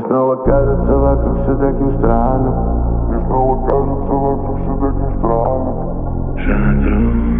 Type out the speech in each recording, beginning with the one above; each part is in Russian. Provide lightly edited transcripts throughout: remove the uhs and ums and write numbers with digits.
снова кажется вокруг все таким странным. Мне снова кажется вокруг все таким странным.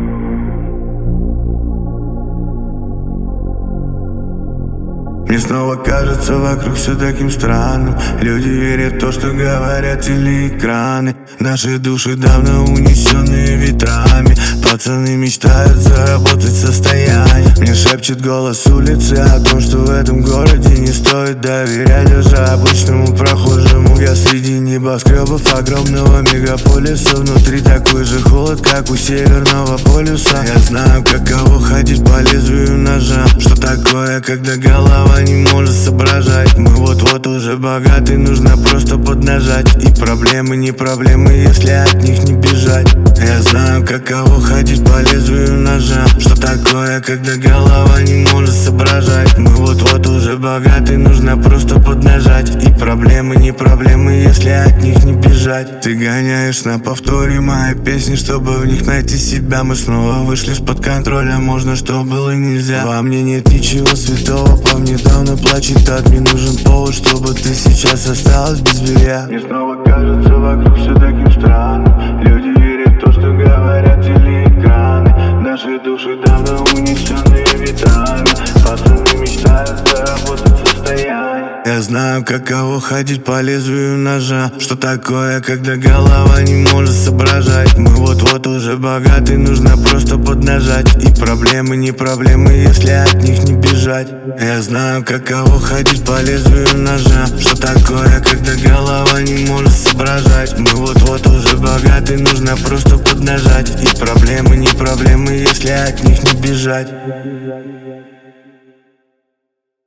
Мне снова кажется вокруг все таким странным. Люди верят в то, что говорят телеэкраны. Наши души давно унесенные ветрами. Пацаны мечтают заработать состояние. Мне шепчет голос улицы о том, что в этом городе не стоит доверять даже обычному прохожему. Я среди небоскребов огромного мегаполиса. Внутри такой же холод, как у Северного полюса. Я знаю, каково ходить по лезвию ножа. Что такое, когда голова не может соображать. Мы вот-вот уже богаты, нужно просто поднажать. И проблемы не проблемы, если от них не бежать. Я знаю, каково ходить по лезвию ножа. Что такое, когда голова не может соображать. Мы вот-вот уже богаты, нужно просто поднажать. И проблемы не проблемы, если от них не бежать. Ты гоняешь на повторе мои песни, чтобы в них найти себя. Мы снова вышли из-под контроля, можно, что было нельзя. Во мне нет ничего святого, по мне давно плачет ад. Мне нужен повод, чтобы ты сейчас осталась без белья. Мне снова кажется вокруг все таким странным. Люди верят в то, что говорят телеэкраны. Наши души давно унесенные ветрами. Пацаны мечтают заработать состояние. Я знаю, каково ходить по лезвию ножа. Что такое, когда голова не может соображать. Мы вот-вот уже богаты, нужно просто поднажать. И проблемы не проблемы, если от них не бежать. Я знаю, каково ходить по лезвию ножа. Что такое, когда голова не может соображать. Мы вот-вот уже богаты, нужно просто поднажать. И проблемы не проблемы, если от них не бежать.